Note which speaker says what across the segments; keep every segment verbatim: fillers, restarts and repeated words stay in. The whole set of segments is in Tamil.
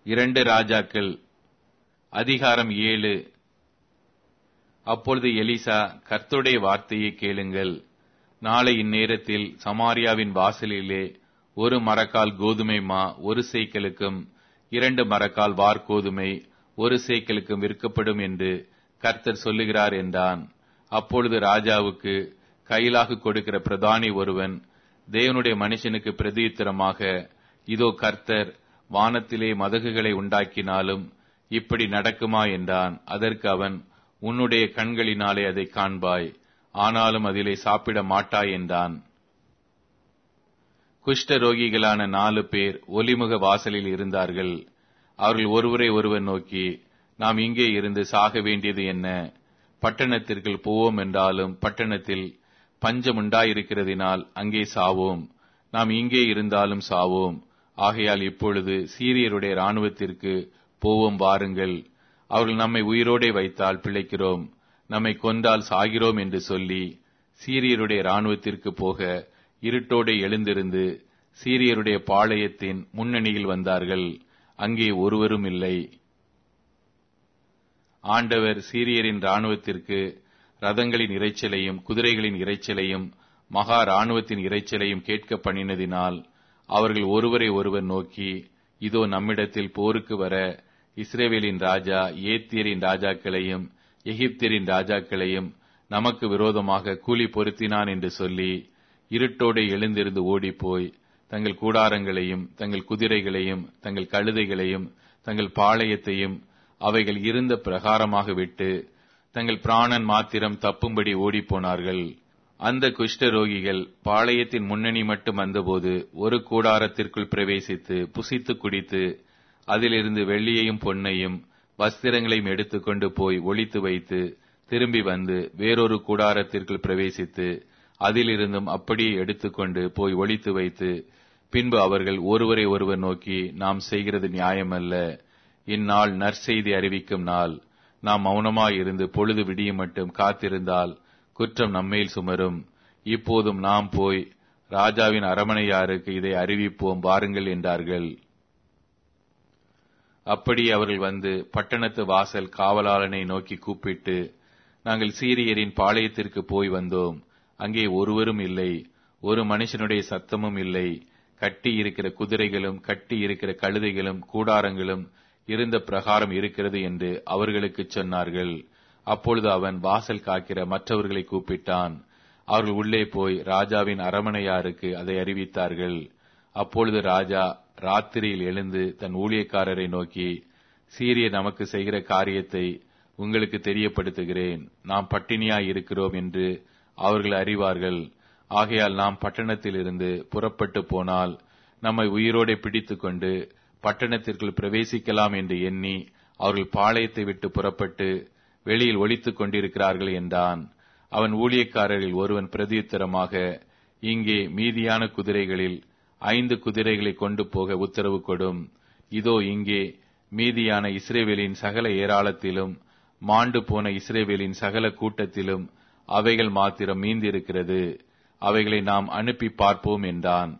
Speaker 1: இரண்டு ராஜாக்கள் அதிகாரம் ஏழு. அப்பொழுது எலிசா, கர்த்தருடைய வார்த்தையை கேளுங்கள். நாளை இந்நேரத்தில் சமாரியாவின் வாசலிலே ஒரு மரக்கால் கோதுமை மா ஒரு சேக்கலுக்கும் இரண்டு மரக்கால் வார்கோதுமை ஒரு சேக்கலுக்கும் விற்கப்படும் என்று கர்த்தர் சொல்லுகிறார் என்றான். அப்பொழுது ராஜாவுக்கு கையிலாக கொடுக்கிற பிரதானி ஒருவன் தேவனுடைய மனுஷனுக்கு பிரதியுத்தரமாக, இதோ கர்த்தர் வானத்திலே மதகுகளை உண்டாக்கினாலும் இப்படி நடக்குமா என்றான். அதற்கு அவன், உன்னுடைய கண்களினாலே அதை காண்பாய், ஆனாலும் அதிலே சாப்பிட மாட்டாய் என்றான். குஷ்ட ரோகிகளான நாலு பேர் ஒலிமுக வாசலில் இருந்தார்கள். அவர்கள் ஒருவரை ஒருவர் நோக்கி, நாம் இங்கே இருந்து சாக வேண்டியது என்ன? பட்டணத்திற்குள் போவோம் என்றாலும் பட்டணத்தில் பஞ்சம் உண்டாயிருக்கிறதினால் அங்கே சாவோம். நாம் இங்கே இருந்தாலும் சாவோம். ஆகையால் இப்பொழுது சீரியருடைய இராணுவத்திற்கு போவோம் வாருங்கள். அவர்கள் நம்மை உயிரோடே வைத்தால் பிழைக்கிறோம், நம்மை கொன்றால் சாகிறோம் என்று சொல்லி சீரியருடைய இராணுவத்திற்கு போக இருட்டோடு எழுந்திருந்து சீரியருடைய பாளையத்தின் முன்னணியில் வந்தார்கள். அங்கே ஒருவரும் இல்லை. ஆண்டவர் சீரியரின் இராணுவத்திற்கு ரதங்களின் இரைச்சலையும் குதிரைகளின் இரைச்சலையும் மகா இராணுவத்தின் இரைச்சலையும் கேட்க பண்ணினதினால் அவர்கள் ஒருவரை ஒருவர் நோக்கி, இதோ நம்மிடத்தில் போருக்கு வர இஸ்ரவேலின் ராஜா ஏத்தியரின் ராஜாக்களையும் எகிப்தியரின் ராஜாக்களையும் நமக்கு விரோதமாக கூலி பொருத்தினான் என்று சொல்லி இருட்டோடு எழுந்திருந்து ஓடிப்போய் தங்கள் கூடாரங்களையும் தங்கள் குதிரைகளையும் தங்கள் கழுதைகளையும் தங்கள் பாளையத்தையும் அவைகள் இருந்த பிரகாரமாக விட்டு தங்கள் பிராணன் மாத்திரம் தப்பும்படி ஓடிப்போனார்கள். அந்த குஷ்டரோகிகள் பாளையத்தின் முன்னணி மட்டும் வந்தபோது ஒரு கூடாரத்திற்குள் பிரவேசித்து புசித்து குடித்து அதிலிருந்து வெள்ளியையும் பொன்னையும் வஸ்திரங்களையும் எடுத்துக்கொண்டு போய் ஒளித்து வைத்து திரும்பி வந்து வேறொரு கூடாரத்திற்குள் பிரவேசித்து அதிலிருந்தும் அப்படியே எடுத்துக்கொண்டு போய் ஒளித்து வைத்து பின்பு அவர்கள் ஒருவரை ஒருவர் நோக்கி, நாம் செய்கிறது நியாயமல்ல. இந்நாள் நற்செய்தி அறிவிக்கும் நாள். நாம் மௌனமாயிருந்து பொழுது விடியும் மட்டும் காத்திருந்தால் குற்றம் நம்மேல் சுமரும். இப்போதும் நாம் போய் ராஜாவின் அரமனையாருக்கு இதை அறிவிப்போம் வாருங்கள் என்றார்கள். அப்படி அவர்கள் வந்து பட்டணத்து வாசல் காவலாளனை நோக்கி கூப்பிட்டு, நாங்கள் சீரியரின் பாளையத்திற்கு போய் வந்தோம். அங்கே ஒருவரும் இல்லை, ஒரு மனுஷனுடைய சத்தமும் இல்லை. கட்டி இருக்கிற குதிரைகளும் கட்டி இருக்கிற கழுதைகளும் கூடாரங்களும் இருந்த பிரகாரம் இருக்கிறது என்று அவர்களுக்கு சொன்னார்கள். அப்பொழுது அவன் வாசல் காக்கிற மற்றவர்களை கூப்பிட்டான். அவர்கள் உள்ளே போய் ராஜாவின் அரமனையாருக்கு அதை அறிவித்தார்கள். அப்பொழுது ராஜா ராத்திரியில் எழுந்து தன் ஊழியக்காரரை நோக்கி, சீரியர் நமக்கு செய்கிற காரியத்தை உங்களுக்கு தெரியப்படுத்துகிறேன். நாம் பட்டினியாய் இருக்கிறோம் என்று அவர்கள் அறிவார்கள். ஆகையால் நாம் பட்டணத்திலிருந்து புறப்பட்டு போனால் நம்மை உயிரோடு பிடித்து கொண்டு பட்டணத்திற்குள் பிரவேசிக்கலாம் என்று எண்ணி அவர்கள் பாளையத்தை விட்டு புறப்பட்டு வெளியில் ஒளித்துக் கொண்டிருக்கிறார்கள் என்றான். அவன் ஊழியக்காரரில் ஒருவன் பிரதியுத்தரமாக, இங்கே மீதியான குதிரைகளில் ஐந்து குதிரைகளை கொண்டு போக உத்தரவு கொடும். இதோ இங்கே மீதியான இஸ்ரவேலின் சகல ஏராளத்திலும் மாண்டு போன இஸ்ரவேலின் சகல கூட்டத்திலும் அவைகள் மாத்திரம் மீந்திருக்கிறது. அவைகளை நாம் அனுப்பி பார்ப்போம் என்றான்.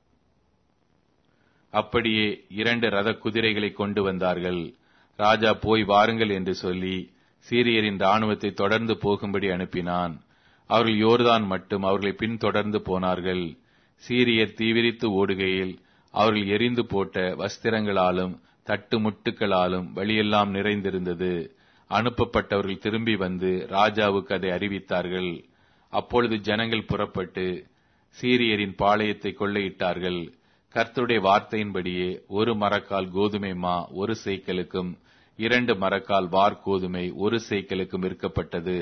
Speaker 1: அப்படியே இரண்டு ரத குதிரைகளை கொண்டு வந்தார்கள். ராஜா போய் வாருங்கள் என்று சொல்லி சீரியரின் இராணுவத்தை தொடர்ந்து போகும்படி அனுப்பினான். அவர்கள் யோர்தான் மட்டும் அவர்களை பின்தொடர்ந்து போனார்கள். சீரியர் தீவிரித்து ஓடுகையில் அவர்கள் எரிந்து போட்ட வஸ்திரங்களாலும் தட்டு முட்டுகளாலும் வழியெல்லாம் நிறைந்திருந்தது. அனுப்பப்பட்டவர்கள் திரும்பி வந்து ராஜாவுக்கு அதை அறிவித்தார்கள். அப்பொழுது ஜனங்கள் புறப்பட்டு சீரியரின் பாளையத்தை கொள்ளையிட்டார்கள். கர்த்தருடைய வார்த்தையின்படியே ஒரு மரக்கால் கோதுமை மா ஒரு சேக்கலுக்கும் இரண்டு மரக்கால் வார்கோதுமை ஒரு சேக்கலுக்கும் விற்கப்பட்டது.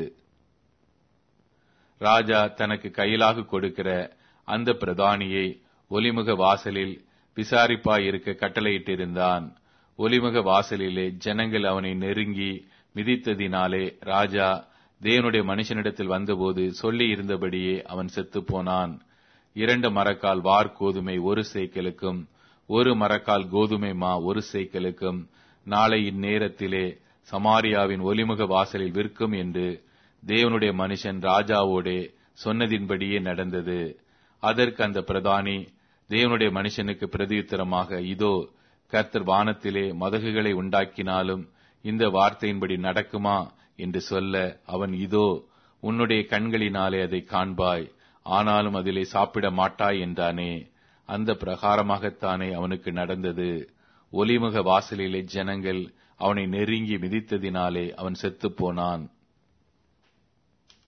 Speaker 1: ராஜா தனக்கு கையிலாக கொடுக்கிற அந்த பிரதானியை ஒலிமுக வாசலில் விசாரிப்பாயிருக்க கட்டளையிட்டிருந்தான். ஒலிமுக வாசலிலே ஜனங்கள் அவனை நெருங்கி மிதித்ததினாலே ராஜா தேவனுடைய மனுஷனிடத்தில் வந்தபோது சொல்லி இருந்தபடியே அவன் செத்து போனான். இரண்டு மரக்கால் வார்கோதுமை ஒரு சேக்கலுக்கும் ஒரு மரக்கால் கோதுமை மா ஒரு சேக்கலுக்கும் நாளை இந்நேரத்திலே சமாரியாவின் ஒலிமுக வாசலில் விற்கும் என்று தேவனுடைய மனுஷன் ராஜாவோடே சொன்னதின்படியே நடந்தது. அதற்கு அந்த பிரதானி தேவனுடைய மனுஷனுக்கு பிரதியுத்தரமாக, இதோ கர்த்தர் வானத்திலே மதகுகளை உண்டாக்கினாலும் இந்த வார்த்தையின்படி நடக்குமா என்று சொல்ல அவன், இதோ உன்னுடைய கண்களினாலே அதை காண்பாய், ஆனாலும் அதிலே சாப்பிட மாட்டாய் என்றானே. அந்த பிரகாரமாகத்தானே அவனுக்கு நடந்தது. ஒலிமுக வாசலிலே ஜனங்கள் அவனை நெருங்கி மிதித்ததினாலே அவன் செத்துப்போனான்.